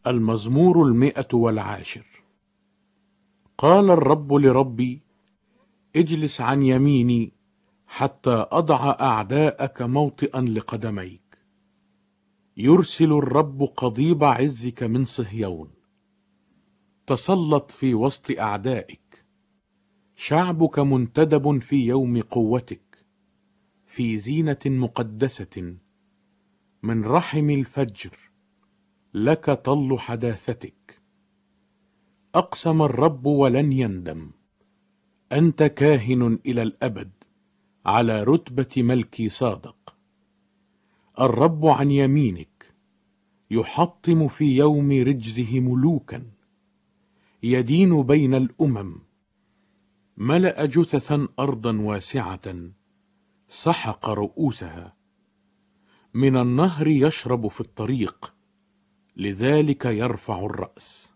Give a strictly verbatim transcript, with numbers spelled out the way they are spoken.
المزمور المئة والعاشر. قال الرب لربي: اجلس عن يميني حتى أضع أعداءك موطئا لقدميك. يرسل الرب قضيب عزك من صهيون، تسلط في وسط أعدائك. شعبك منتدب في يوم قوتك، في زينة مقدسة، من رحم الفجر لك طل حداثتك. أقسم الرب ولن يندم، أنت كاهن إلى الأبد على رتبة ملكي صادق. الرب عن يمينك، يحطم في يوم رجزه ملوكا، يدين بين الأمم. ملأ جثثا أرضا واسعة، سحق رؤوسها. من النهر يشرب في الطريق، لذلك يرفع الرأس.